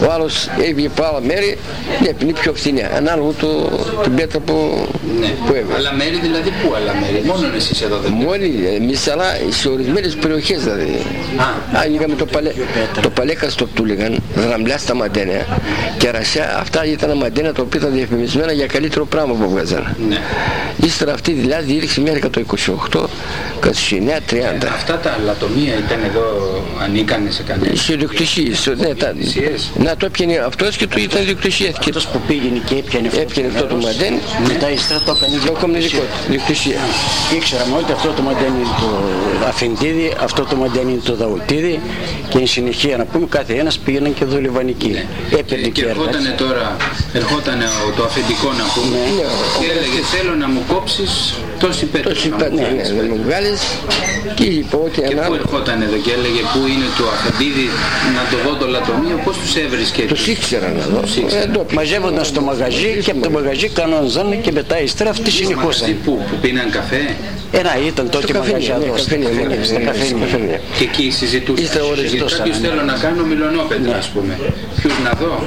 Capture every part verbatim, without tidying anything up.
Ο άλλος έβγαινε από άλλα μέρη, ναι, είναι πιο φθηνά, ανάλογα το, την πέτρα που, ναι. που έβγαινε. Άλλα μέρη δηλαδή πού άλλα μέρη, μόνο εσείς εδώ δεν Μόλι εμείς, αλλά σε ορισμένες περιοχές δηλαδή. Άνοιγαμε το, παλέ, το παλέκαστο του λέγαν, δραμλιά στα μαντένια και ρασιά, αυτά ήταν μαντένια τα οποία ήταν διαφημισμένα για καλύτερο πράγμα που βγάζανε. Ναι. Ύστερα αυτή δηλαδή διήρξε μέχρι το είκοσι οκτώ, είκοσι εννιά, τριάντα. Ε, αυτά τα λατομεία ήταν εδώ, ανήκανε σε κανένα. Σε ιδιοκτησίες, ναι, τα, να το έπιανε αυτός και του ήταν ιδιοκτησία. Αυτός που πήγαινε και έπιανε αυτό, έπιανε αυτό το μαντένι, μετά ύστερα το έκανε ιδιοκτησία. Ήξεραμε ότι αυτό το μαντένι είναι το Αφεντίδη, αυτό το μαντένι είναι το Δαουτίδη και εν συνεχεία να πούμε κάθε ένας πήγαιναν και δούλευαν εκεί. Ναι. Έπαιρνε και, και ερχότανε τώρα, ερχότανε το αφεντικό να πούμε, ναι, και έλεγε θέλω να μου κόψεις τόση πέτρα. Τόση πέτρα, ναι, ναι, να μου βγάλεις και είπε ότι και πού ερχότανε εδώ και έλεγε πού είναι το Αφεντίδη να το δω το λατομείο, πώς τους έβρισκε. Τους ήξεραν εδώ. Μαζεύονταν στο μαγαζί και από το μαγαζί κανόνιζαν και μετά ύστερα αυτοί συνεχούσαν. Που, που πίναν καφέ. Ένα ήταν τότε μαγαζιά εδώ, στα καφένια. Και εκεί συζητούσαν. Κάποιος θέλω να κάνω μιλονόπετρα, ας πούμε. Ποιους να δω.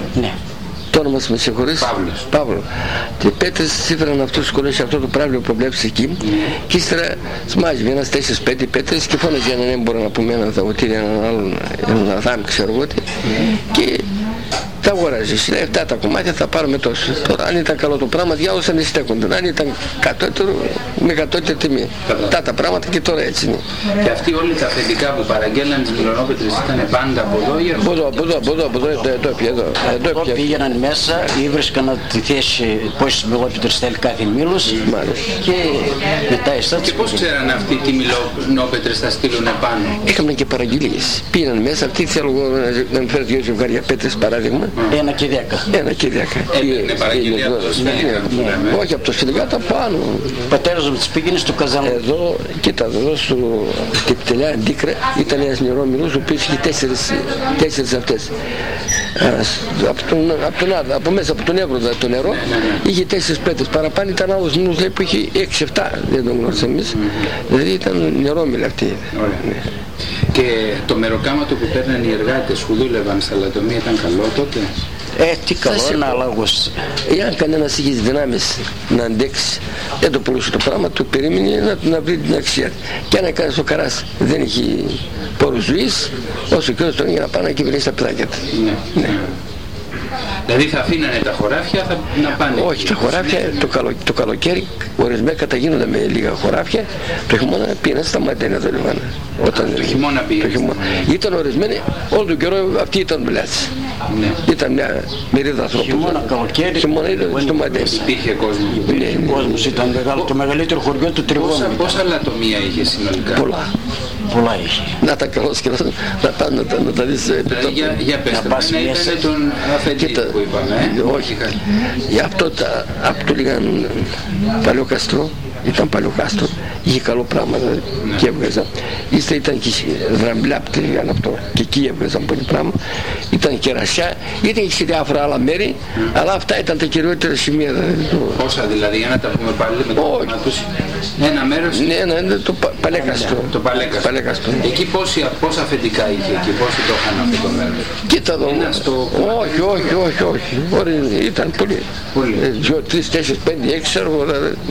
Το όνομα με συγχωρείς. Παύλος. Παύλο. Και πέτρες σύμφωναν αυτούς τους σχολές αυτό το πράγμα που βλέπεις εκεί. Και ύστερα σμάζει ένας τέσσερις πέντε πέτρες και φώναζε έναν έμπορο να πούμε έναν δαωτήρι, έναν άλλον, έναν δάμι ξέρω εγώ τι. Και τα αγοράζεις. Λέει αυτά τα κομμάτια θα πάρουμε τόσο. Τώρα αν ήταν καλό το πράγμα διάολος αν στέκονται. Αν ήταν κατώτερο με κατώτερη τιμή. Αυτά τα πράγματα και τώρα έτσι είναι. Και αυτοί όλοι τα αφεντικά που παραγγέλναν τις μιλονόπετρες ήταν πάντα από εδώ ή από εδώ, από εδώ, από εδώ, από εδώ, εδώ πια, εδώ. Εδώ πήγαιναν μέσα ή βρίσκαν τη θέση πόσες μιλόπετρες θέλει κάθε μήλος και μετά εσάς. Και πώς ξέραν αυτοί τι μιλόπετρες θα στείλουν επάνω. Είχαμε και παραγγελίες. Πήγαιναν μέσα, αυτοί θέλω να μου φέρω δύο ζευγάρια πέτρες παράδειγμα. Ένα και δέκα. Ένα και δέκα. Έπαιρνε παραγγελία από το Σφυλικά. Όχι από το Σφυλικά, τα πάνω. Ο πατέρας μου τις πήγαινε στο Καζάνο. Εδώ, κοίτα, εδώ στην πτελιά Αντίκρα ήταν ένας νερόμιλος ο οποίος είχε τέσσερις, τέσσερις αυτές. Από, τον, από, τον, από μέσα από τον Εύρο το νερό είχε τέσσερις πέτρες. Παραπάνω ήταν άλλος μήνος που είχε έξι εφτά. Δεν τον γνώρισα εμείς. Δηλαδή ήταν νερόμιλοι αυτοί. Και το μεροκάματο που παίρναν οι εργάτες που δούλευαν στα λατομεία ήταν καλό τότε. Ε, τι καλό, ένα λόγος. Εάν κανένας είχε δυνάμεις να αντέξει, δεν το πουλούσε το πράγμα, του περίμενε να, να βρει την αξία. Και αν έκανες ο Καράς δεν είχε πόρους ζωής, όσο και όσο τον για να πάνε και βρει στα παιδάκια του. Ναι. Ναι. Δηλαδή θα αφήνανε τα χωράφια θα, να πάνε. Όχι, εκεί, τα χωράφια το, καλο, το καλοκαίρι ορισμένα καταγίνονταν με λίγα χωράφια, το χειμώνα πήγαιναν στα μαντένια το λιμάνι. Όταν το χειμώνα πήγαιναν. Ήταν ορισμένοι, όλο τον καιρό αυτοί ήταν μπλάτς. Ναι. Ήταν μια μερίδα ανθρώπων. Χειμώνα, καλοκαίρι, χειμώνα ήταν στο μαντένι. Υπήρχε κόσμο. Υπήρχε ναι, κόσμος, ήταν μεγάλο, το μεγαλύτερο χωριό του Τριγώνου. Πόσα λατομεία είχε συνολικά. Πολλά. Πολλά είχε. Να τα καλώς και να πάνε να, να τα δεις. Δηλαδή, για, για πες το, να ήταν τον αφεντή που είπαμε. Ε? Όχι, για αυτό τα, από το λίγαν παλιό καστρό, ήταν παλιό κάστρο, είχε καλό πράγμα δηλαδή, ναι. Και έβγαζαν. Ύστερα ήταν και δραμπλά που τρίγαν αυτό και εκεί έβγαζαν πολύ πράγμα. Ήταν και ρασιά, ήταν και σε διάφορα άλλα μέρη, mm. αλλά αυτά ήταν τα κυριότερα σημεία. Δηλαδή, το... Πόσα δηλαδή, για να τα πούμε πάλι με το όνομα τους. Ένα μέρος. Ναι, ένα είναι το πα, παλέκαστρο. Το παλέκαστρο. παλέκαστρο. Εκεί πόσα, πόσα αφεντικά είχε εκεί, πόσοι το είχαν αυτό το μέρος. Κοίτα εδώ. Στο... Όχι, όχι, όχι, όχι. Μπορεί, ήταν πολύ. Πολύ. Δύο, τρεις, τέσσερις, πέντε, έξι, ξέρω εγώ.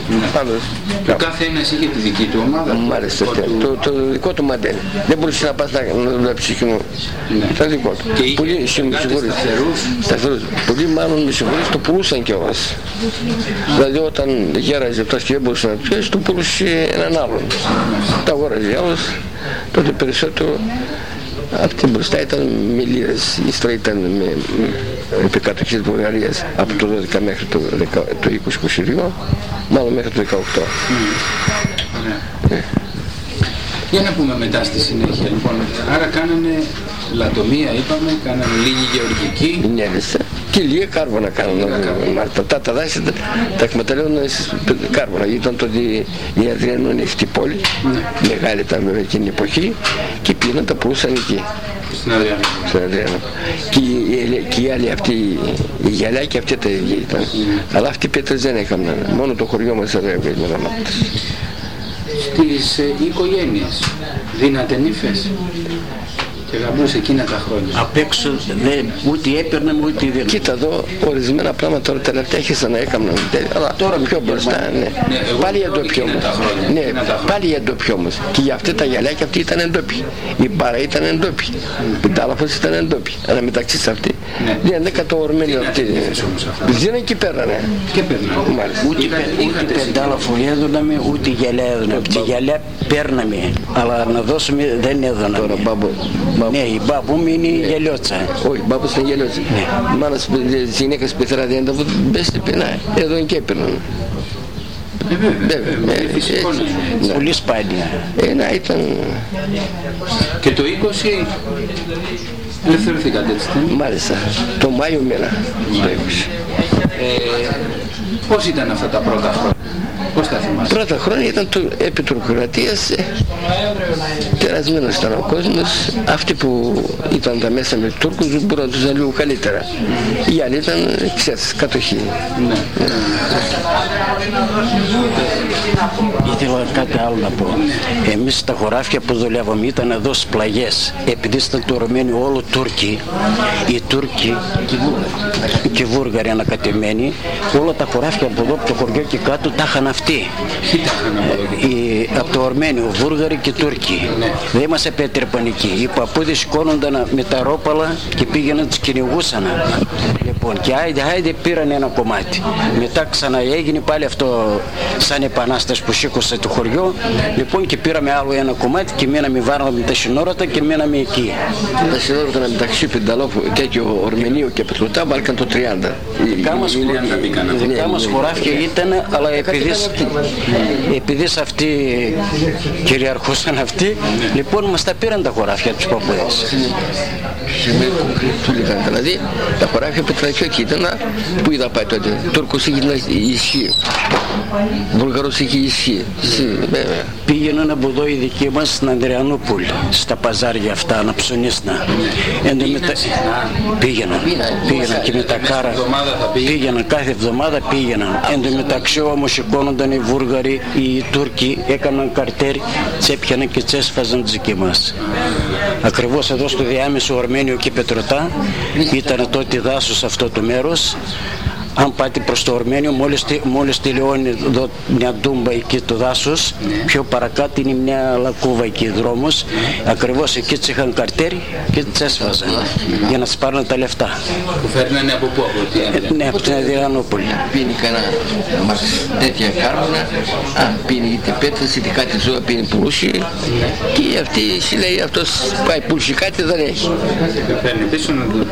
Ο κάθε ένας είχε τη δική του ομάδα. Μάλιστα, το, το, το δικό του μαντέλ. Δεν μπορούσε να πας να δουλέψει ψυχινό. Ναι. Ήταν δικό του. Και πολλοί σταθερούς. Πολλοί μάλλον με συγχωρείς το πουλούσαν κιόλας. Δηλαδή όταν γέραζε αυτός και δεν μπορούσε να πιέσει, το πουλούσε έναν άλλον. Τα αγόραζε άλλος, τότε περισσότερο από την μπροστά ήταν με λίρες, ύστερα ήταν με, με επικατοχή της Βουλγαρίας από το δώδεκα μέχρι το, το είκοσι είκοσι δύο, μάλλον μέχρι το δεκαοκτώ. Mm. Yeah. Yeah. Για να πούμε μετά στη συνέχεια λοιπόν, άρα κάνανε λατομεία είπαμε, κάνανε λίγη γεωργική. Ναι, και λίγα κάρβονα κάνανε. Τα, τα δάση τα, τα εκμεταλλεύονταν κάρβονα. Ήταν τότε η Αδριανού είναι αυτή πόλη, ναι. Μεγάλη ήταν με εκείνη την εποχή και πήγαιναν τα πουλούσαν εκεί. Στην Αδριανού. Στην Αδριανού. Και, και οι άλλοι αυτοί, οι γυαλιά και αυτοί τα ίδια ήταν. Mm. Αλλά αυτοί οι πέτρες δεν έκαναν, μόνο το χωριό μας εδώ έβγαινε με γραμμάτες. Στις ε, οικογένειες δίνατε νύφες. Και γαμπρούς εκείνα τα χρόνια. Απ' έξω δεν, ούτε έπαιρναμε ούτε δίναμε. Κοίτα εδώ, ορισμένα πράγματα τώρα τελευταία άρχισαν να έκαναν. Αλλά τώρα πιο μπροστά, ναι. Ναι, Πάλι εντόπιοι όμως. Ναι, πάλι εντόπιοι όμως. Και για αυτή τα γυαλιά και αυτοί ήταν εντόπιοι. Η μπάρα ήταν εντόπιοι. Η τάλαφος ήταν εντόπιοι. Αλλά μεταξύ σε αυτή. Ναι, δεν κατορμένοι αυτοί. Δίνανε και πέρανε. Και πέρανε. Ούτε, ούτε πεντάλαφο έδωναμε, ούτε γυαλιά έδωναμε. Και γυαλιά παίρναμε. Αλλά να δώσουμε δεν έδωναμε. Τώρα μπάμπο. Ναι, η μπάμπου μου είναι η γυαλιώτσα. Όχι, μπάμπος ήταν γυαλιώτσα. Η μάνα της γυναίκας πεθερά δεν τα βούτουν πεινά. Εδώ και έπαιρναν. Πολύ σπάνια. Ένα ήταν... Και το είκοσι ελευθερωθήκατε έτσι. Μάλιστα, το Μάιο μήνα το είκοσι. Πώς ήταν αυτά τα πρώτα χρόνια? Πώς τα θυμάσαι? Πρώτα χρόνια ήταν το επί τουρκοκρατίας, τερασμένος ήταν ο κόσμος. Αυτοί που ήταν τα μέσα με τους Τούρκους μπορούν να τους δουν λίγο καλύτερα. Οι άλλοι ήταν, ξέρεις, κατοχή. Ναι. Ήθελα κάτι άλλο να πω. Εμείς στα χωράφια που δουλεύαμε ήταν εδώ στις πλαγιές. Επειδή ήταν τουρωμένοι όλο Τούρκοι, οι Τούρκοι και οι Βούργαροι ανακατεμένοι, όλα τα χωράφια από εδώ, από το χωριό και κάτω, τα είχαν αυτοί. Οι, από το Ορμένιο, Βούργαροι και Τούρκοι. Δεν μας επέτρεπαν εκεί. Οι παππούδες σηκώνονταν με τα ρόπαλα και πήγαιναν, τους κυνηγούσαν. Λοιπόν, και άιντε, άιντε πήραν ένα κομμάτι. Μετά ξανά έγινε πάλι αυτό σαν επανάσταση που σήκωσε το χωριό. Λοιπόν, και πήραμε άλλο ένα κομμάτι και μείναμε, βάραμε τα συνόρατα και μείναμε εκεί. Τα συνόρατα μεταξύ Πενταλόφου και ο Ορμενίου και Πετρουτά βάλκαν το τριάντα. Οι δικά μας χωράφια ήταν, αλλά επειδή, επειδή αυτοί κυριαρχούσαν αυτοί, λοιπόν μας τα πήραν τα χωράφια τους παππούδες. Δηλαδή τα χωράφια Πετρακιώκη ήταν που είδα πάει τότε. Τούρκος είχε ισχύ, Βουλγαρός είχε ισχύ. Πήγαιναν από εδώ οι δικοί μας στην Ανδριανούπολη, στα παζάρια αυτά, να ψωνίσνα. Πήγαιναν, πήγαιναν και με τα κάρα, πήγαιναν κάθε εβδομάδα πήγαιναν. Εν τω μεταξύ όμως σηκώνονταν οι Βούργαροι, οι Τούρκοι, έκαναν καρτέρ, τσέπιαναν και τσέσφαζαν τους δικοί μας. Ακριβώς εδώ στο διάμεσο Ορμένιο και Πετρωτά ήταν τότε δάσος αυτό το μέρος. Αν πάτε προς το Ορμένιο, μόλις, μόλις τελειώνει εδώ μια ντούμπα εκεί το δάσος, ναι. Πιο παρακάτω είναι μια λακκούβα εκεί δρόμος, ναι. Ακριβώς εκεί τις είχαν καρτέρι και τις έσφαζαν, ναι. Για να τις πάρουν τα λεφτά. Που φέρνανε από πού? Από ε, ναι, από την Αδριανούπολη. Πίνει κανένα τέτοια κάρβουνα, α, πίνει είτε πέτρες είτε κάτι ζώα, πίνει πουλούσι, ναι. Και αυτή λέει αυτός πάει πουλούσι κάτι δεν έχει. Παίρνει πίσω να το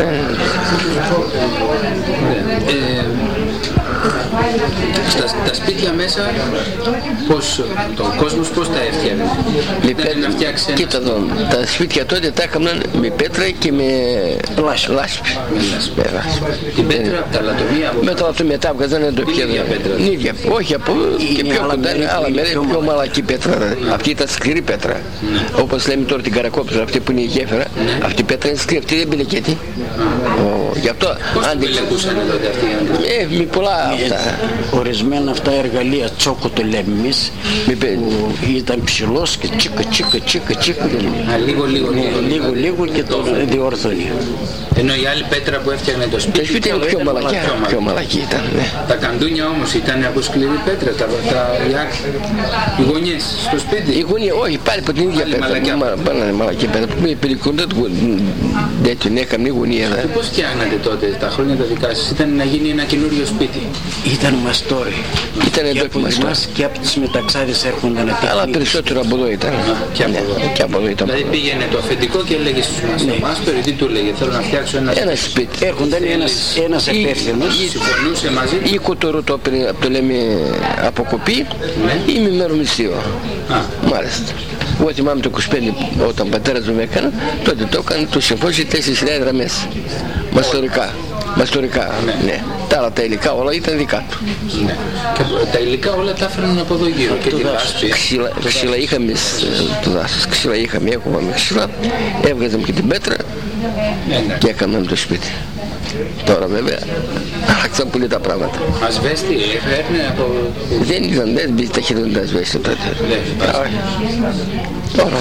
Στα, τα σπίτια μέσα, πώς, το κόσμος πώς τα έφτιανε? Ήταν να φτιάξει ένα... Κοίτα εδώ, τα σπίτια τότε τα έκαναν με πέτρα και με λάσπη. Λάσπη. Με λάσπη. Την πέτρα, τα λατομεία... Με τα λατομεία τα έβγαζαν εδώ πια. Την ίδια πέτρα. Την ίδια. Όχι, από και πιο κοντά είναι άλλα μέρη, πιο μαλακή πέτρα. Αυτή ήταν σκληρή πέτρα. Όπως λέμε τώρα την Καρακόπτρα, αυτή που είναι η γέφυρα, αυτή η πέτρα είναι σκληρή, αυτή δεν μπηλεκέτη. Γι' αυτό... Πώς την μπηλεκούσαν τότε αυτοί? Ε, με πολλά αυτά. Ορισμένα αυτά εργαλεία, τσόκο το λέμε εμείς, που ήταν ψηλός και τσίκα τσίκα τσίκα τσίκα. Λίγο λίγο λίγο λίγο και το διόρθωνε. Ενώ η άλλη πέτρα που έφτιαχνε το σπίτι... Το σπίτι είναι πιο μαλακιά, πιο μαλακή ήταν, ναι. Τα καντούνια όμως ήταν από σκληρή πέτρα, τα, τα, οι γωνιές στο σπίτι. Οι γωνιές, όχι, πάλι από την ίδια πέτρα, πάλι μαλακή πέτρα. Με περικοντά δεν την έκαμε η γωνία. Και πώς φτιάχνατε τότε τα χρόνια τα δικά σας? Ήταν να γίνει ένα καινούριο σπίτι? Ήταν μαστόρι. Ήταν εδώ και μαστόρι. Και από τις μεταξάδες έρχονταν να αλλά περισσότερο από εδώ ήταν. Και από εδώ ήταν. Δηλαδή πήγαινε το αφεντικό και έλεγε στους μαστόρι, τι του έλεγε? Θέλω να φτιάξω ένα, ένα σπίτι. Έρχονταν ένας, ένας υπεύθυνος. Συμφωνούσε μαζί. Ή κοτορού το, το λέμε αποκοπή, ναι. Ή με μερομισθείο. Μάλιστα. Εγώ θυμάμαι το είκοσι πέντε όταν ο πατέρας μου έκανε, τότε το έκανε, το συμφώνησε τέσσερις χιλιάδες γραμμές. Μαστορικά. Μαστορικά, ναι. Ναι. Τα άλλα τα υλικά όλα ήταν δικά του. Ναι. Και τα υλικά όλα τα έφεραν από εδώ γύρω. Και τη λάσπη. Ξύλα, ξύλα είχαμε το δάσος, ξύλα είχαμε, έχουμε ξύλα, έβγαζαμε και την πέτρα, ναι, ναι. Και έκαναμε το σπίτι. Τα Τώρα βέβαια άλλαξαν πολύ τα πράγματα. Ασβέστη, έφερνε από... Δεν ήταν, δεν μπήκε ταχύτητα ασβέστη τότε. Δεν υπάρχει. Τώρα.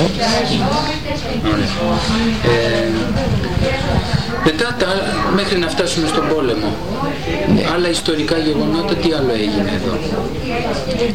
Ε, μετά τα, μέχρι να φτάσουμε στον πόλεμο, ναι. Άλλα ιστορικά γεγονότα, τι άλλο έγινε εδώ?